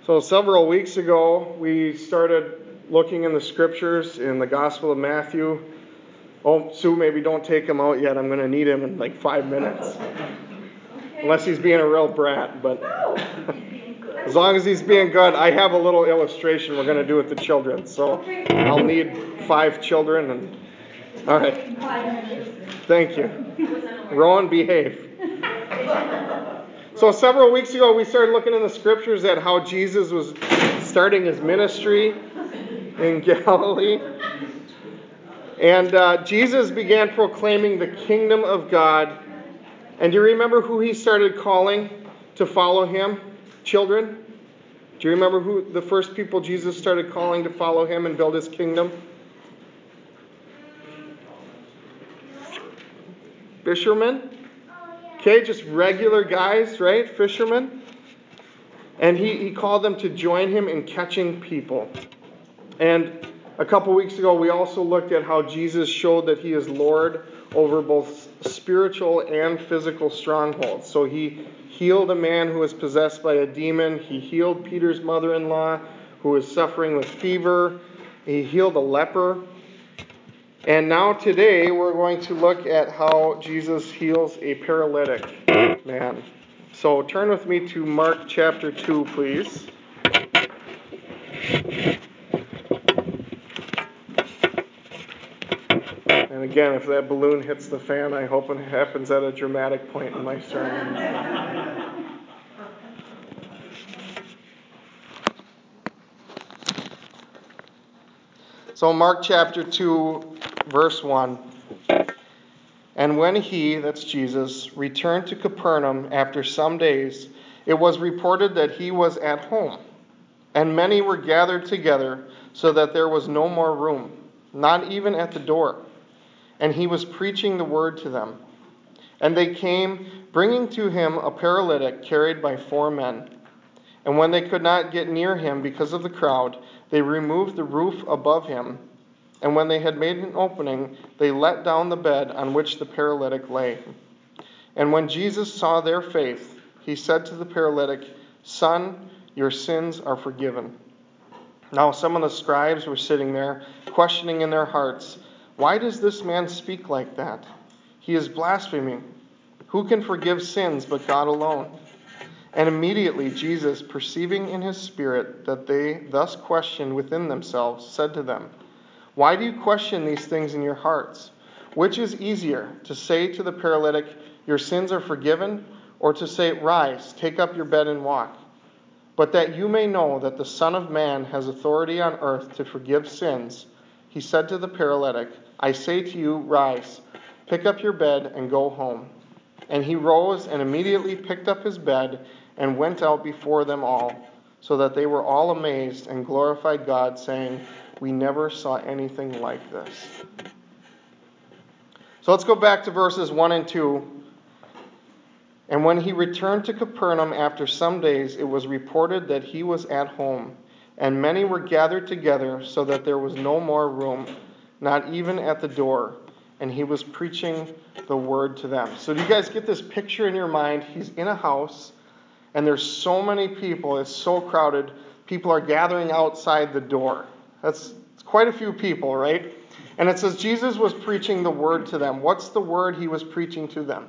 So several weeks ago, we started looking in the scriptures in the Gospel of Matthew. Oh, Sue, maybe don't take him out yet. I'm going to need him in like 5 minutes. Unless he's being a real brat. But as long as he's being good, I have a little illustration we're going to do with the children. So I'll need 5 children. And all right. Thank you. Rowan, behave. So several weeks ago, we started looking in the scriptures at how Jesus was starting his ministry in Galilee. And Jesus began proclaiming the kingdom of God. And do you remember who he started calling to follow him? Children? Do you remember who the first people Jesus started calling to follow him and build his kingdom? Fishermen? Okay, just regular guys, right? Fishermen. And he called them to join him in catching people. And a couple weeks ago, we also looked at how Jesus showed that he is Lord over both spiritual and physical strongholds. So he healed a man who was possessed by a demon. He healed Peter's mother-in-law who was suffering with fever. He healed a leper. And now today we're going to look at how Jesus heals a paralytic man. So turn with me to Mark chapter 2, please. And again, if that balloon hits the fan, I hope it happens at a dramatic point in my sermon. So Mark chapter 2, verse 1. And when he, that's Jesus, returned to Capernaum after some days, it was reported that he was at home. And many were gathered together, so that there was no more room, not even at the door. And he was preaching the word to them. And they came, bringing to him a paralytic carried by 4 men. And when they could not get near him because of the crowd, they removed the roof above him. And when they had made an opening, they let down the bed on which the paralytic lay. And when Jesus saw their faith, he said to the paralytic, "Son, your sins are forgiven." Now some of the scribes were sitting there, questioning in their hearts, "Why does this man speak like that? He is blaspheming. Who can forgive sins but God alone?" And immediately Jesus, perceiving in his spirit that they thus questioned within themselves, said to them, "Why do you question these things in your hearts? Which is easier, to say to the paralytic, 'Your sins are forgiven,' or to say, 'Rise, take up your bed and walk'? But that you may know that the Son of Man has authority on earth to forgive sins," he said to the paralytic, "I say to you, rise, pick up your bed and go home." And he rose and immediately picked up his bed and went out before them all, so that they were all amazed and glorified God, saying, "We never saw anything like this." So let's go back to verses 1 and 2. And when he returned to Capernaum after some days, it was reported that he was at home, and many were gathered together, so that there was no more room, not even at the door, and he was preaching the word to them. So do you guys get this picture in your mind? He's in a house, and there's so many people, it's so crowded, people are gathering outside the door. It's quite a few people, right? And it says Jesus was preaching the word to them. What's the word he was preaching to them?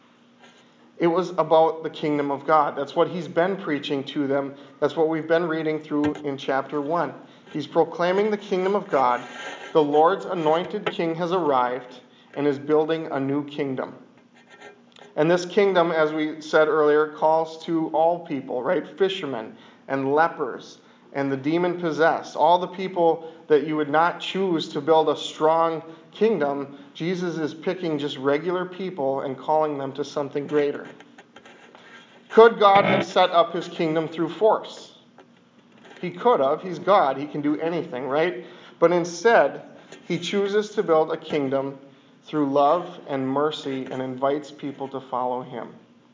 It was about the kingdom of God. That's what he's been preaching to them. That's what we've been reading through in chapter 1. He's proclaiming the kingdom of God. The Lord's anointed king has arrived and is building a new kingdom. And this kingdom, as we said earlier, calls to all people, right? Fishermen and lepers and the demon-possessed, all the people that you would not choose to build a strong kingdom. Jesus is picking just regular people and calling them to something greater. Could God have set up his kingdom through force? He could have. He's God. He can do anything, right? But instead, he chooses to build a kingdom through love and mercy and invites people to follow him.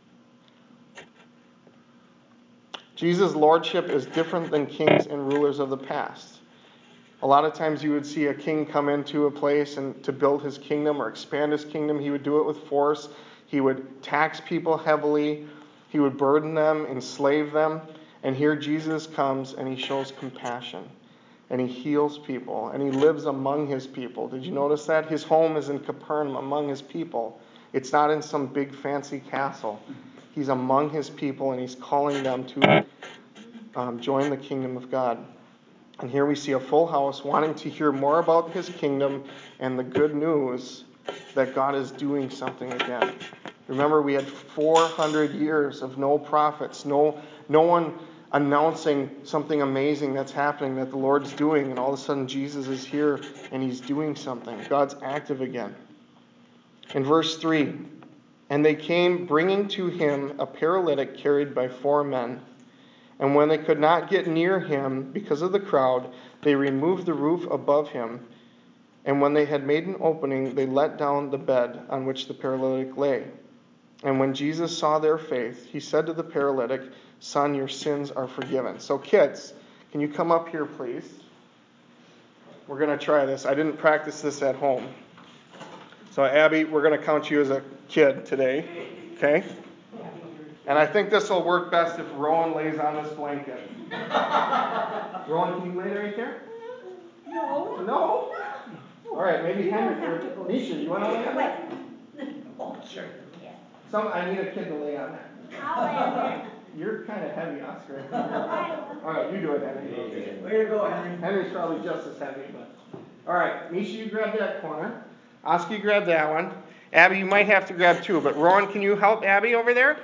Jesus' lordship is different than kings and rulers of the past. A lot of times you would see a king come into a place and to build his kingdom or expand his kingdom. He would do it with force. He would tax people heavily. He would burden them, enslave them. And here Jesus comes and he shows compassion. And he heals people. And he lives among his people. Did you notice that? His home is in Capernaum among his people. It's not in some big fancy castle. He's among his people and he's calling them to join the kingdom of God. And here we see a full house wanting to hear more about his kingdom and the good news that God is doing something again. Remember, we had 400 years of no prophets, no one announcing something amazing that's happening that the Lord's doing, and all of a sudden Jesus is here and he's doing something. God's active again. In verse 3, and they came bringing to him a paralytic carried by 4 men. And when they could not get near him because of the crowd, they removed the roof above him. And when they had made an opening, they let down the bed on which the paralytic lay. And when Jesus saw their faith, he said to the paralytic, "Son, your sins are forgiven." So kids, can you come up here, please? We're going to try this. I didn't practice this at home. So Abby, we're going to count you as a kid today. Okay? And I think this will work best if Rowan lays on this blanket. Rowan, can you lay right there? No. No? All right, maybe Henry or Nisha, you want to lay on that? Oh, sure. Yeah. I need a kid to lay on that. I'll lay on there. You're kind of heavy, Oscar. All right, you do it, Henry. Way to go, Henry. Henry's probably just as heavy, but. All right, Nisha, you grab that corner. Oscar, you grab that one. Abby, you might have to grab 2, but Rowan, can you help Abby over there?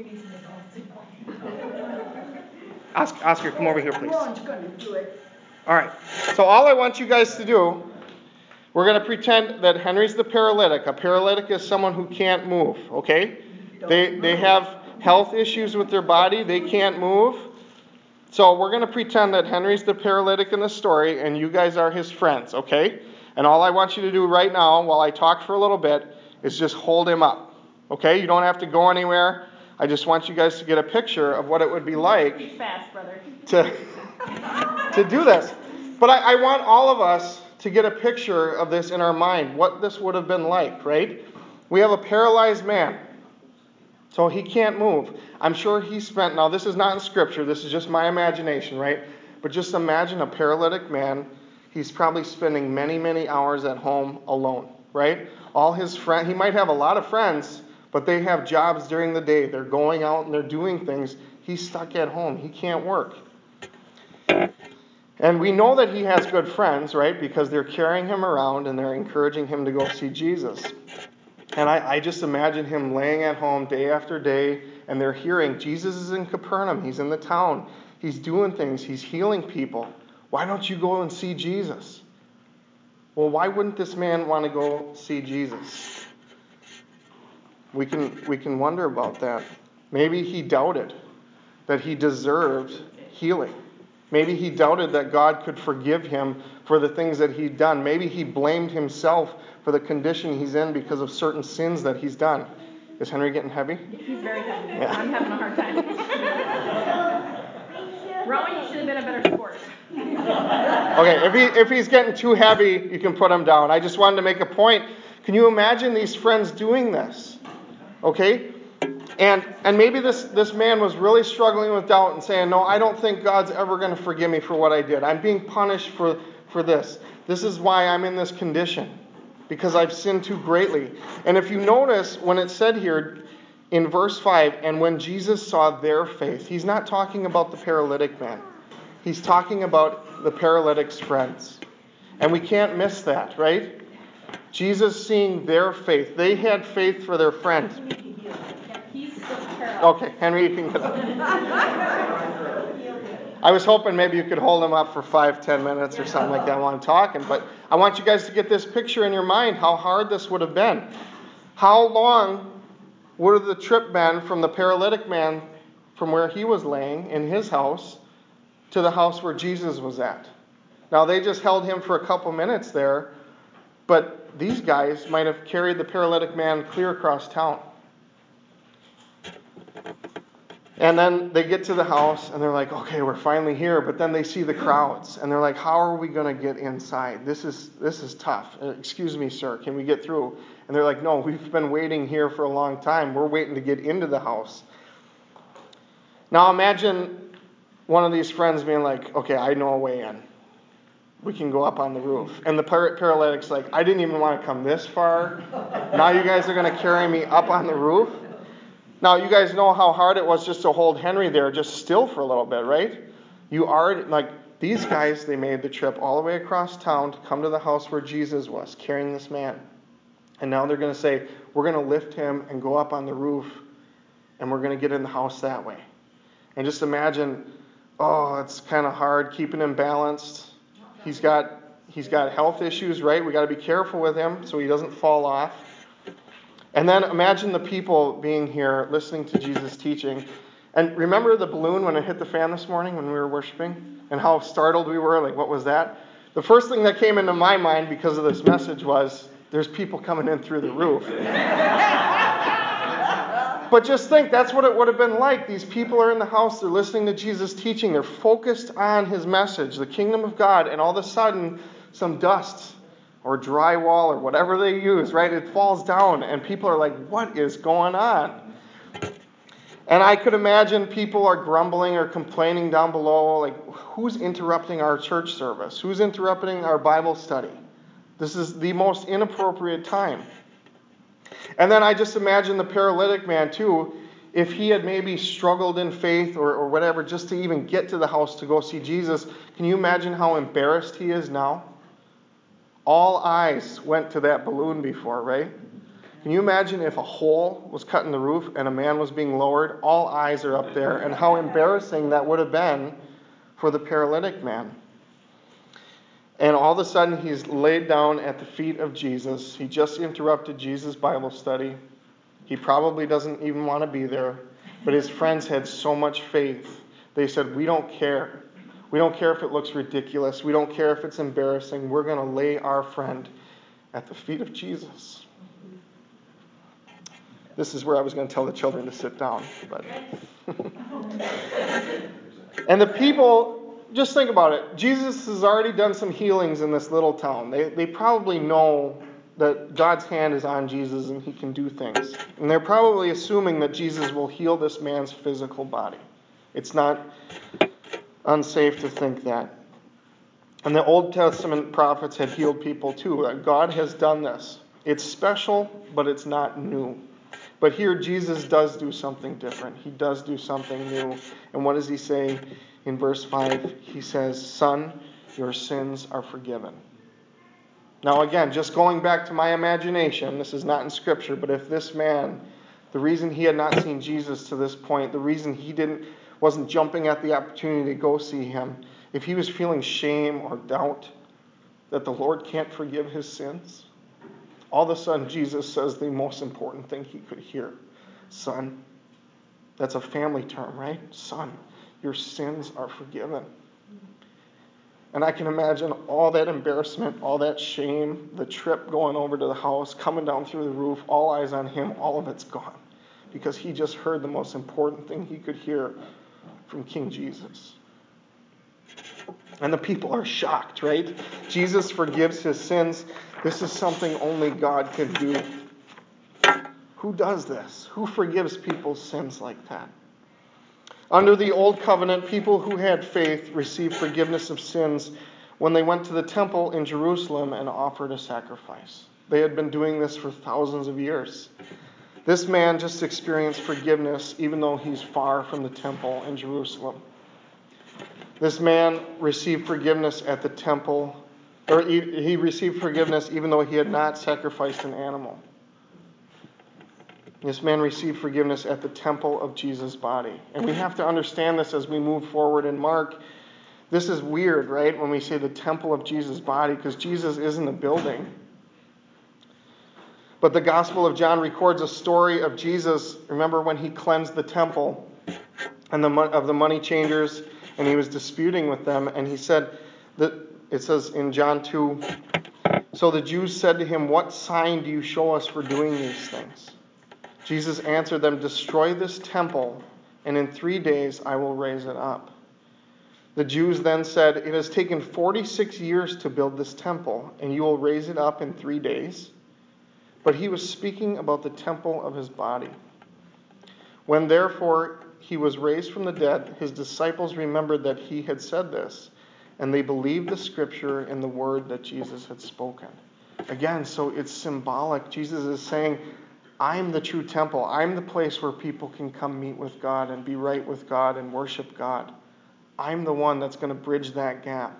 Oscar, come over here, please. Rowan's going to do it. All right. So all I want you guys to do, we're going to pretend that Henry's the paralytic. A paralytic is someone who can't move, okay? They have health issues with their body. They can't move. So we're going to pretend that Henry's the paralytic in the story and you guys are his friends, okay? And all I want you to do right now, while I talk for a little bit, is just hold him up, okay? You don't have to go anywhere. I just want you guys to get a picture of what it would be like Be fast, brother. to do this. But I want all of us to get a picture of this in our mind, what this would have been like, right? We have a paralyzed man, so he can't move. I'm sure he spent, now this is not in Scripture, this is just my imagination, right? But just imagine a paralytic man. He's probably spending many, many hours at home alone, right? All his friends, he might have a lot of friends, but they have jobs during the day. They're going out and they're doing things. He's stuck at home. He can't work. And we know that he has good friends, right? Because they're carrying him around and they're encouraging him to go see Jesus. And I just imagine him laying at home day after day, and they're hearing, Jesus is in Capernaum. He's in the town. He's doing things. He's healing people. Why don't you go and see Jesus? Well, why wouldn't this man want to go see Jesus? We can wonder about that. Maybe he doubted that he deserved healing. Maybe he doubted that God could forgive him for the things that he'd done. Maybe he blamed himself for the condition he's in because of certain sins that he's done. Is Henry getting heavy? He's very heavy. Yeah. I'm having a hard time. Rowan, you should have been a better sport. Okay, if he's getting too heavy, you can put him down. I just wanted to make a point. Can you imagine these friends doing this? Okay? And maybe this man was really struggling with doubt and saying, no, I don't think God's ever going to forgive me for what I did. I'm being punished for this. This is why I'm in this condition, because I've sinned too greatly. And if you notice, when it said here in verse 5, and when Jesus saw their faith, he's not talking about the paralytic man. He's talking about the paralytic's friends. And we can't miss that, right? Jesus seeing their faith. They had faith for their friend. He's still paralyzed. Okay, Henry, you can get up. I was hoping maybe you could hold him up for 5-10 minutes or something like that while I'm talking. But I want you guys to get this picture in your mind, how hard this would have been. How long would have the trip been from the paralytic man, from where he was laying in his house, to the house where Jesus was at? Now, they just held him for a couple minutes there, but these guys might have carried the paralytic man clear across town. And then they get to the house, and they're like, okay, we're finally here. But then they see the crowds, and they're like, how are we going to get inside? This is tough. Excuse me, sir, can we get through? And they're like, no, we've been waiting here for a long time. We're waiting to get into the house. Now imagine one of these friends being like, okay, I know a way in. We can go up on the roof. And the paralytic's like, I didn't even want to come this far. Now you guys are going to carry me up on the roof? Now, you guys know how hard it was just to hold Henry there just still for a little bit, right? You are, like, these guys, they made the trip all the way across town to come to the house where Jesus was, carrying this man. And now they're going to say, we're going to lift him and go up on the roof, and we're going to get in the house that way. And just imagine, oh, it's kind of hard keeping him balanced. He's got health issues, right? We got to be careful with him so he doesn't fall off. And then imagine the people being here listening to Jesus teaching. And remember the balloon when it hit the fan this morning when we were worshiping? And how startled we were? Like, what was that? The first thing that came into my mind because of this message was, there's people coming in through the roof. But just think, that's what it would have been like. These people are in the house, they're listening to Jesus teaching, they're focused on his message, the kingdom of God, and all of a sudden, some dust or drywall or whatever they use, right? It falls down, and people are like, what is going on? And I could imagine people are grumbling or complaining down below, like, who's interrupting our church service? Who's interrupting our Bible study? This is the most inappropriate time. And then I just imagine the paralytic man, too, if he had maybe struggled in faith or whatever just to even get to the house to go see Jesus. Can you imagine how embarrassed he is now? All eyes went to that balloon before, right? Can you imagine if a hole was cut in the roof and a man was being lowered? All eyes are up there, and how embarrassing that would have been for the paralytic man. And all of a sudden, he's laid down at the feet of Jesus. He just interrupted Jesus' Bible study. He probably doesn't even want to be there. But his friends had so much faith. They said, we don't care. We don't care if it looks ridiculous. We don't care if it's embarrassing. We're going to lay our friend at the feet of Jesus. This is where I was going to tell the children to sit down. But and the people, just think about it. Jesus has already done some healings in this little town. They probably know that God's hand is on Jesus and he can do things. And they're probably assuming that Jesus will heal this man's physical body. It's not unsafe to think that. And the Old Testament prophets had healed people too. God has done this. It's special, but it's not new. But here Jesus does do something different. He does do something new. And what does he say in verse 5? He says, "Son, your sins are forgiven." Now again, just going back to my imagination, this is not in Scripture, but if this man, the reason he had not seen Jesus to this point, the reason he wasn't jumping at the opportunity to go see him, if he was feeling shame or doubt that the Lord can't forgive his sins, all of a sudden Jesus says the most important thing he could hear. Son. That's a family term, right? Son, your sins are forgiven. And I can imagine all that embarrassment, all that shame, the trip going over to the house, coming down through the roof, all eyes on him, all of it's gone. Because he just heard the most important thing he could hear from King Jesus. And the people are shocked, right? Jesus forgives his sins. This is something only God can do. Who does this? Who forgives people's sins like that? Under the Old Covenant, people who had faith received forgiveness of sins when they went to the temple in Jerusalem and offered a sacrifice. They had been doing this for thousands of years. This man just experienced forgiveness even though he's far from the temple in Jerusalem. This man received forgiveness at the temple, or he received forgiveness even though he had not sacrificed an animal. This man received forgiveness at the temple of Jesus' body. And we have to understand this as we move forward in Mark. This is weird, right, when we say the temple of Jesus' body, because Jesus isn't a building. But the Gospel of John records a story of Jesus, remember when he cleansed the temple and of the money changers, and he was disputing with them, and he said, that it says in John 2, "So the Jews said to him, 'What sign do you show us for doing these things?' Jesus answered them, 'Destroy this temple, and in 3 days I will raise it up.' The Jews then said, 'It has taken 46 years to build this temple, and you will raise it up in 3 days?' But he was speaking about the temple of his body. When therefore he was raised from the dead, his disciples remembered that he had said this, and they believed the scripture and the word that Jesus had spoken. Again, so it's symbolic. Jesus is saying, I'm the true temple. I'm the place where people can come meet with God and be right with God and worship God. I'm the one that's going to bridge that gap.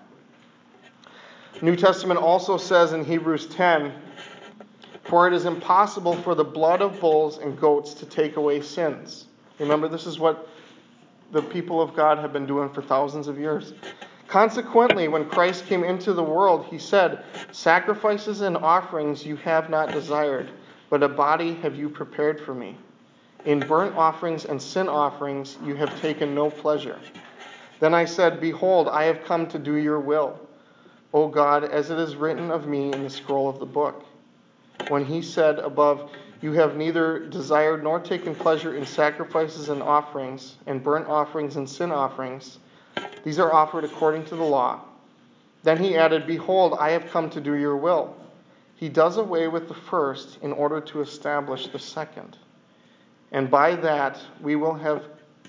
New Testament also says in Hebrews 10, for it is impossible for the blood of bulls and goats to take away sins. Remember, this is what the people of God have been doing for thousands of years. Consequently, when Christ came into the world, he said, sacrifices and offerings you have not desired, but a body have you prepared for me. In burnt offerings and sin offerings you have taken no pleasure. Then I said, behold, I have come to do your will, O God, as it is written of me in the scroll of the book. When he said above, you have neither desired nor taken pleasure in sacrifices and offerings, and burnt offerings and sin offerings, these are offered according to the law. Then he added, behold, I have come to do your will. He does away with the first in order to establish the second. And by that we will have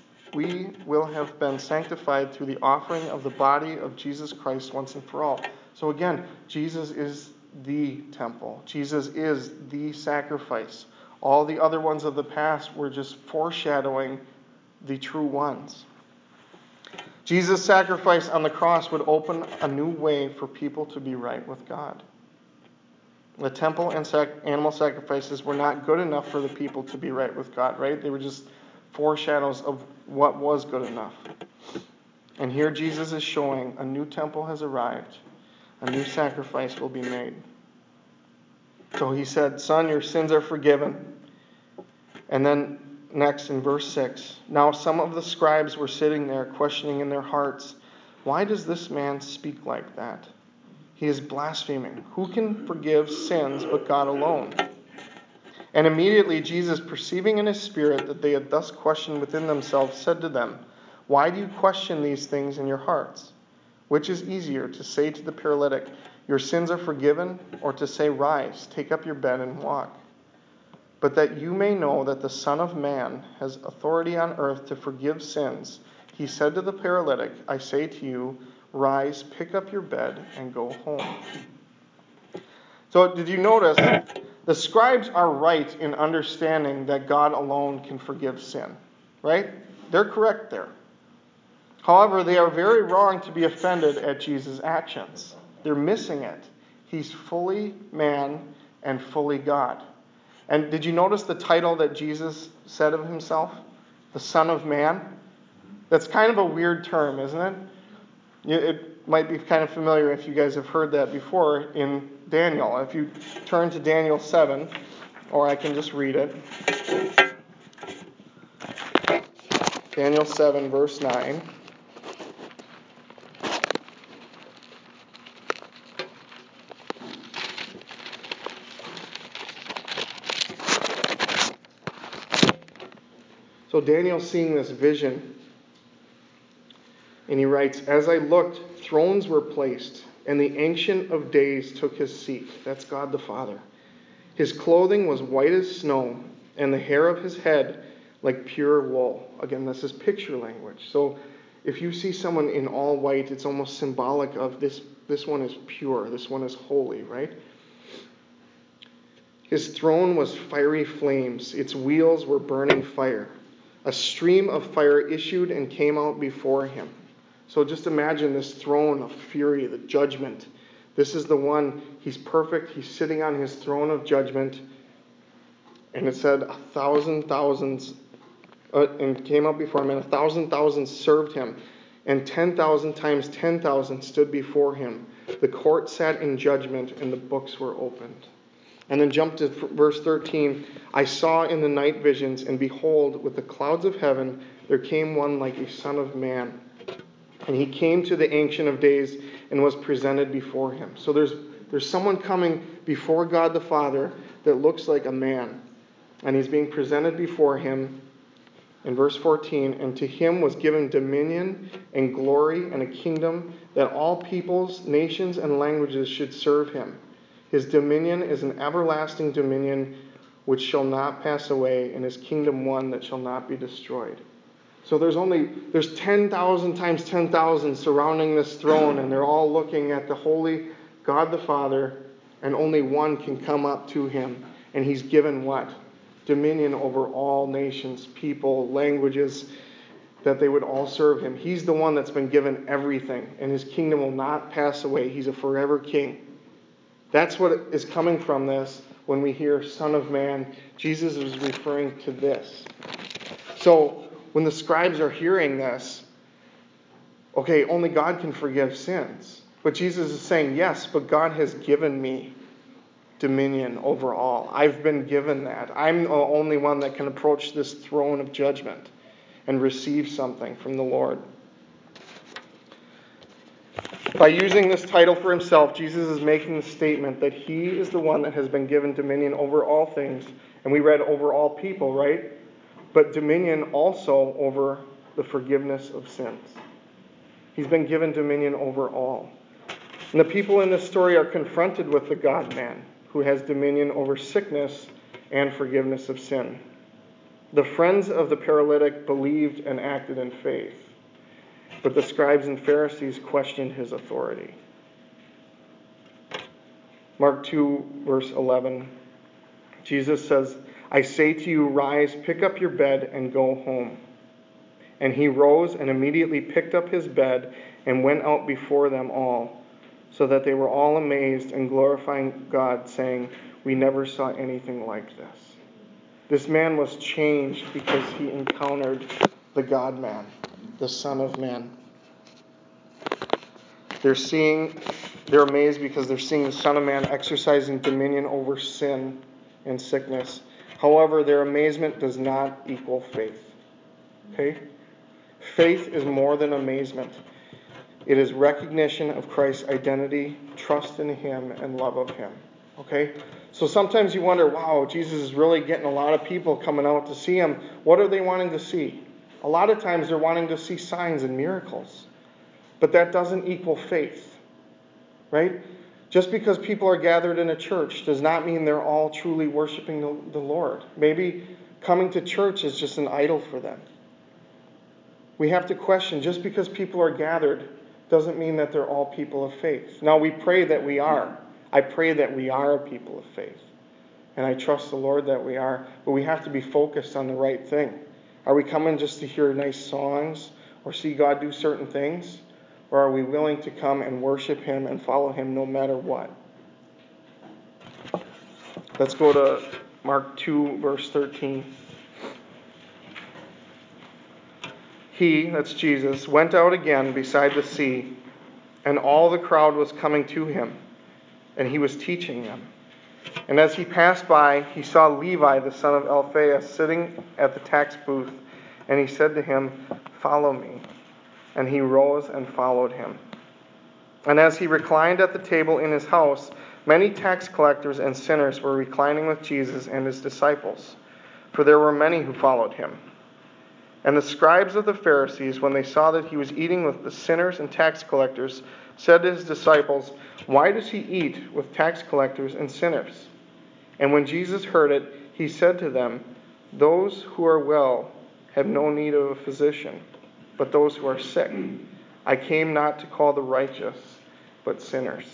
been sanctified through the offering of the body of Jesus Christ once and for all. So again, Jesus is the temple. Jesus is the sacrifice. All the other ones of the past were just foreshadowing the true ones. Jesus' sacrifice on the cross would open a new way for people to be right with God. The temple and animal sacrifices were not good enough for the people to be right with God, right? They were just foreshadows of what was good enough. And here Jesus is showing a new temple has arrived. A new sacrifice will be made. So he said, son, your sins are forgiven. And then next in verse 6, now some of the scribes were sitting there questioning in their hearts, why does this man speak like that? He is blaspheming. Who can forgive sins but God alone? And immediately Jesus, perceiving in his spirit that they had thus questioned within themselves, said to them, why do you question these things in your hearts? Which is easier, to say to the paralytic, your sins are forgiven, or to say, rise, take up your bed and walk? But that you may know that the Son of Man has authority on earth to forgive sins, he said to the paralytic, I say to you, rise, pick up your bed, and go home. So did you notice the scribes are right in understanding that God alone can forgive sin, right? They're correct there. However, they are very wrong to be offended at Jesus' actions. They're missing it. He's fully man and fully God. And did you notice the title that Jesus said of himself? The Son of Man? That's kind of a weird term, isn't it? It might be kind of familiar if you guys have heard that before in Daniel. If you turn to Daniel 7, or I can just read it. Daniel 7, verse 9. So Daniel's seeing this vision, and he writes, as I looked, thrones were placed, and the Ancient of Days took his seat. That's God the Father. His clothing was white as snow, and the hair of his head like pure wool. Again, this is picture language. So if you see someone in all white, it's almost symbolic of this one is pure, this one is holy, right? His throne was fiery flames. Its wheels were burning fire. A stream of fire issued and came out before him. So just imagine this throne of fury, the judgment. This is the one, he's perfect. He's sitting on his throne of judgment. And it said 1,000 thousands and came out before him, and 1,000 thousands served him. And 10,000 times 10,000 stood before him. The court sat in judgment, and the books were opened. And then jump to verse 13. I saw in the night visions, and behold, with the clouds of heaven, there came one like a son of man. And he came to the Ancient of Days and was presented before him. So there's someone coming before God the Father that looks like a man. And he's being presented before him. In verse 14, and to him was given dominion and glory and a kingdom that all peoples, nations, and languages should serve him. His dominion is an everlasting dominion which shall not pass away, and his kingdom one that shall not be destroyed. So there's 10,000 times 10,000 surrounding this throne, and they're all looking at the holy God the Father, and only one can come up to him. And he's given what? Dominion over all nations, people, languages, that they would all serve him. He's the one that's been given everything, and his kingdom will not pass away. He's a forever king. That's what is coming from this when we hear Son of Man. Jesus is referring to this. So when the scribes are hearing this, okay, only God can forgive sins. But Jesus is saying, yes, but God has given me dominion over all. I've been given that. I'm the only one that can approach this throne of judgment and receive something from the Lord. By using this title for himself, Jesus is making the statement that he is the one that has been given dominion over all things. And we read over all people, right? But dominion also over the forgiveness of sins. He's been given dominion over all. And the people in this story are confronted with the God-man who has dominion over sickness and forgiveness of sin. The friends of the paralytic believed and acted in faith, but the scribes and Pharisees questioned his authority. Mark 2, verse 11, Jesus says, I say to you, rise, pick up your bed, and go home. And he rose and immediately picked up his bed and went out before them all, so that they were all amazed and glorifying God, saying, we never saw anything like this. This man was changed because he encountered the God-man, the Son of Man. They're amazed because they're seeing the Son of Man exercising dominion over sin and sickness. However, their amazement does not equal faith. Okay? Faith is more than amazement. It is recognition of Christ's identity, trust in him, and love of him. Okay? So sometimes you wonder, wow, Jesus is really getting a lot of people coming out to see him. What are they wanting to see? A lot of times they're wanting to see signs and miracles. But that doesn't equal faith. Right? Just because people are gathered in a church does not mean they're all truly worshiping the Lord. Maybe coming to church is just an idol for them. We have to question, just because people are gathered doesn't mean that they're all people of faith. Now, we pray that we are. I pray that we are a people of faith. And I trust the Lord that we are. But we have to be focused on the right thing. Are we coming just to hear nice songs or see God do certain things? Or are we willing to come and worship him and follow him no matter what? Let's go to Mark 2, verse 13. He, that's Jesus, went out again beside the sea, and all the crowd was coming to him, and he was teaching them. And as he passed by, he saw Levi, the son of Alphaeus, sitting at the tax booth, and he said to him, follow me. And he rose and followed him. And as he reclined at the table in his house, many tax collectors and sinners were reclining with Jesus and his disciples, for there were many who followed him. And the scribes of the Pharisees, when they saw that he was eating with the sinners and tax collectors, said to his disciples, why does he eat with tax collectors and sinners? And when Jesus heard it, he said to them, those who are well have no need of a physician, but those who are sick. I came not to call the righteous, but sinners.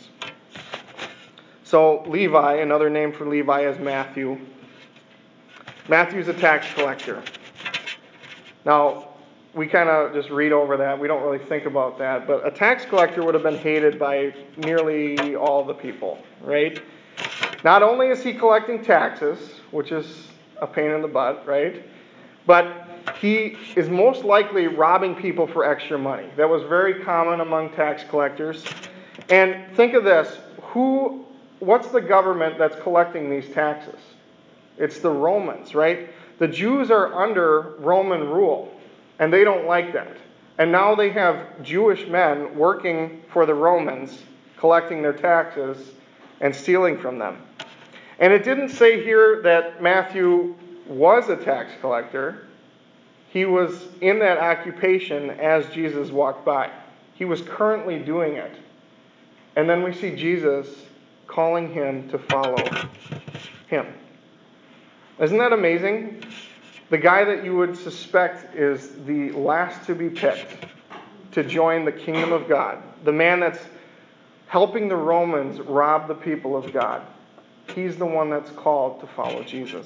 So Levi, another name for Levi is Matthew. Matthew's a tax collector. Now, we kind of just read over that. We don't really think about that. But a tax collector would have been hated by nearly all the people, right? Not only is he collecting taxes, which is a pain in the butt, right? But he is most likely robbing people for extra money. That was very common among tax collectors. And think of this. What's the government that's collecting these taxes? It's the Romans, right? The Jews are under Roman rule, and they don't like that. And now they have Jewish men working for the Romans, collecting their taxes and stealing from them. And it didn't say here that Matthew was a tax collector. He was in that occupation as Jesus walked by. He was currently doing it. And then we see Jesus calling him to follow him. Isn't that amazing? The guy that you would suspect is the last to be picked to join the kingdom of God. The man that's helping the Romans rob the people of God. He's the one that's called to follow Jesus.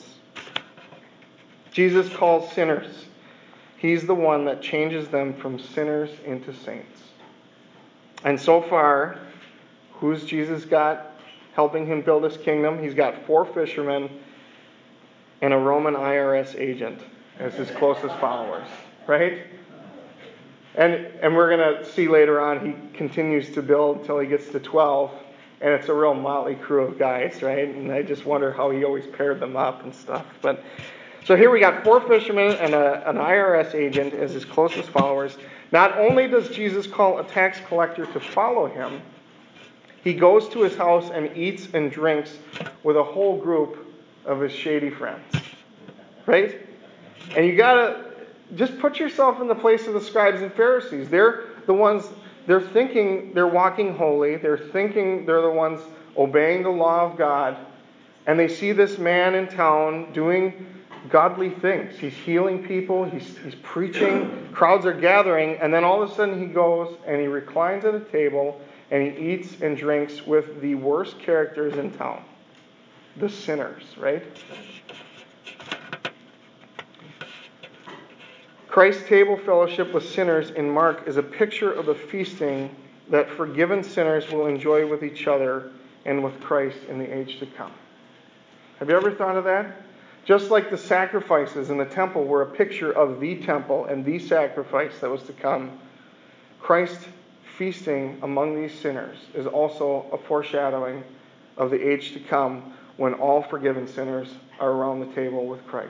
Jesus calls sinners. He's the one that changes them from sinners into saints. And so far, who's Jesus got helping him build his kingdom? He's got 4 fishermen and a Roman IRS agent as his closest followers, right? And we're going to see later on he continues to build until he gets to 12, and it's a real motley crew of guys, right? And I just wonder how he always paired them up and stuff. But so here we got 4 fishermen and an IRS agent as his closest followers. Not only does Jesus call a tax collector to follow him, he goes to his house and eats and drinks with a whole group of his shady friends. Right? And you got to just put yourself in the place of the scribes and Pharisees. They're the ones, they're thinking they're walking holy. They're thinking they're the ones obeying the law of God. And they see this man in town doing godly things. He's healing people. He's preaching. Crowds are gathering. And then all of a sudden he goes and he reclines at a table and he eats and drinks with the worst characters in town. The sinners, right? Christ's table fellowship with sinners in Mark is a picture of the feasting that forgiven sinners will enjoy with each other and with Christ in the age to come. Have you ever thought of that? Just like the sacrifices in the temple were a picture of the temple and the sacrifice that was to come, Christ feasting among these sinners is also a foreshadowing of the age to come when all forgiven sinners are around the table with Christ.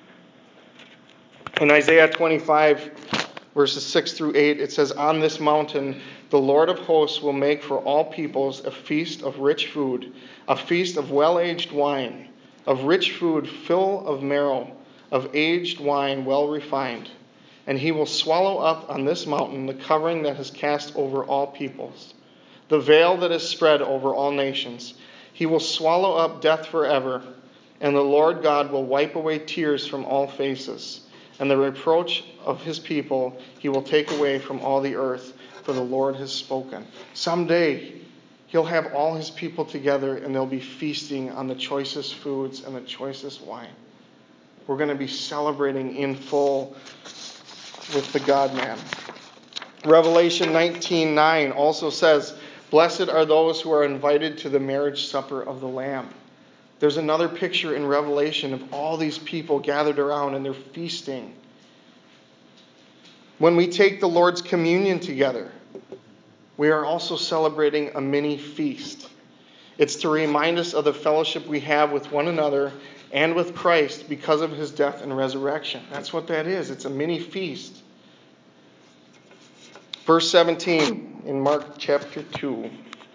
In Isaiah 25, verses 6 through 8, it says, "On this mountain the Lord of hosts will make for all peoples a feast of rich food, a feast of well-aged wine, of rich food full of marrow, of aged wine well refined. And he will swallow up on this mountain the covering that is cast over all peoples, the veil that is spread over all nations. He will swallow up death forever, and the Lord God will wipe away tears from all faces. And the reproach of his people he will take away from all the earth, for the Lord has spoken." Someday he'll have all his people together and they'll be feasting on the choicest foods and the choicest wine. We're going to be celebrating in full with the God-man. Revelation 19:9 also says, "Blessed are those who are invited to the marriage supper of the Lamb." There's another picture in Revelation of all these people gathered around and they're feasting. When we take the Lord's communion together, we are also celebrating a mini feast. It's to remind us of the fellowship we have with one another and with Christ because of his death and resurrection. That's what that is. It's a mini feast. Verse 17 in Mark chapter 2.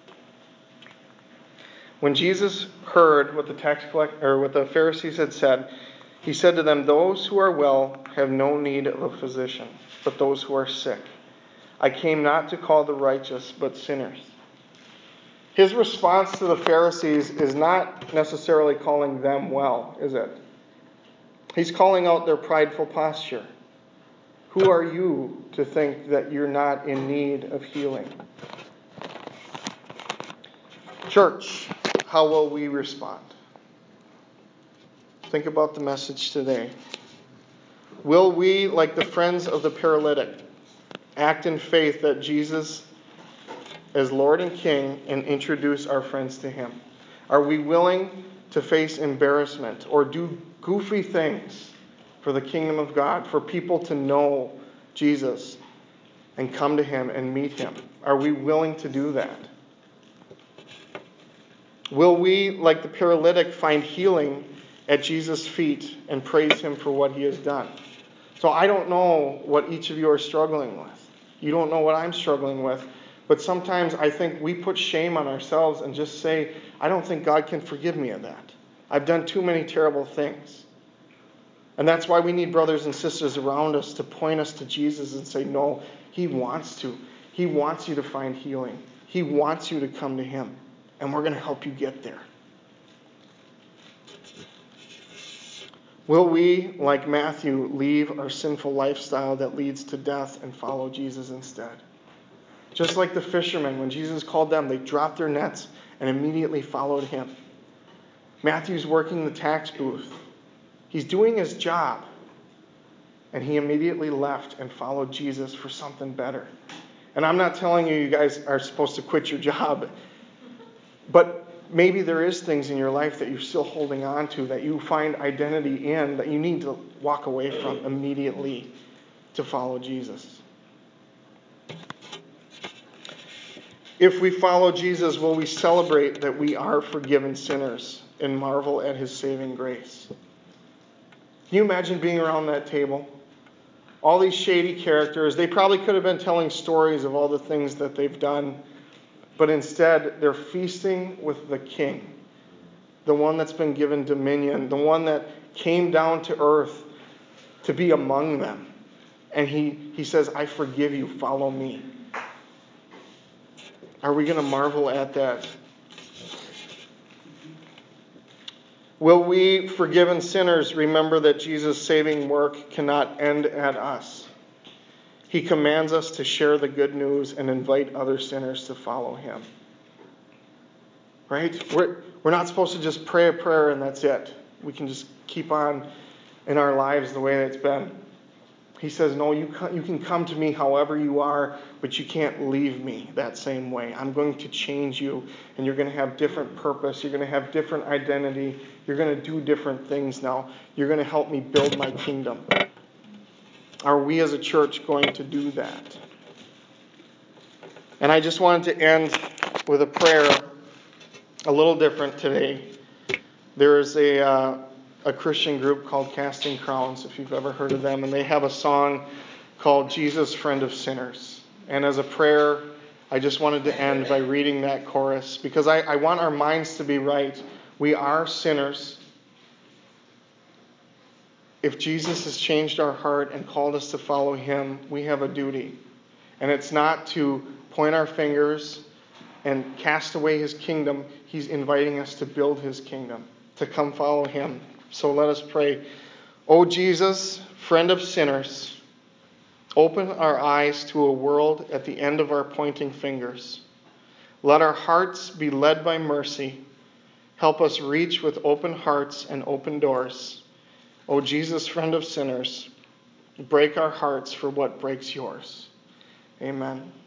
When Jesus heard what the Pharisees had said, he said to them, "Those who are well have no need of a physician, but those who are sick. I came not to call the righteous, but sinners." His response to the Pharisees is not necessarily calling them well, is it? He's calling out their prideful posture. Who are you to think that you're not in need of healing? Church, how will we respond? Think about the message today. Will we, like the friends of the paralytic, act in faith that Jesus as Lord and King and introduce our friends to him? Are we willing to face embarrassment or do goofy things for the kingdom of God, for people to know Jesus and come to him and meet him? Are we willing to do that? Will we, like the paralytic, find healing at Jesus' feet and praise him for what he has done? So I don't know what each of you are struggling with. You don't know what I'm struggling with. But sometimes I think we put shame on ourselves and just say, I don't think God can forgive me of that. I've done too many terrible things. And that's why we need brothers and sisters around us to point us to Jesus and say, no, he wants to. He wants you to find healing. He wants you to come to him. And we're going to help you get there. Will we, like Matthew, leave our sinful lifestyle that leads to death and follow Jesus instead? Just like the fishermen, when Jesus called them, they dropped their nets and immediately followed him. Matthew's working the tax booth. He's doing his job. And he immediately left and followed Jesus for something better. And I'm not telling you guys are supposed to quit your job. But maybe there is things in your life that you're still holding on to, that you find identity in, that you need to walk away from immediately to follow Jesus. If we follow Jesus, will we celebrate that we are forgiven sinners and marvel at his saving grace? Can you imagine being around that table? All these shady characters, they probably could have been telling stories of all the things that they've done, but instead they're feasting with the King, the one that's been given dominion, the one that came down to earth to be among them. And he says, I forgive you, follow me. Are we going to marvel at that? Will we, forgiven sinners, remember that Jesus' saving work cannot end at us? He commands us to share the good news and invite other sinners to follow him. Right? We're not supposed to just pray a prayer and that's it. We can just keep on in our lives the way that it's been. He says, no, you can come to me however you are, but you can't leave me that same way. I'm going to change you, and you're going to have different purpose. You're going to have different identity. You're going to do different things now. You're going to help me build my kingdom. Are we as a church going to do that? And I just wanted to end with a prayer a little different today. There is a Christian group called Casting Crowns, if you've ever heard of them, and they have a song called Jesus, Friend of Sinners. And as a prayer, I just wanted to end by reading that chorus, because I want our minds to be right. We are sinners. If Jesus has changed our heart and called us to follow him, we have a duty. And it's not to point our fingers and cast away his kingdom. He's inviting us to build his kingdom, to come follow him. So let us pray. O Jesus, friend of sinners, open our eyes to a world at the end of our pointing fingers. Let our hearts be led by mercy. Help us reach with open hearts and open doors. O Jesus, friend of sinners, break our hearts for what breaks yours. Amen.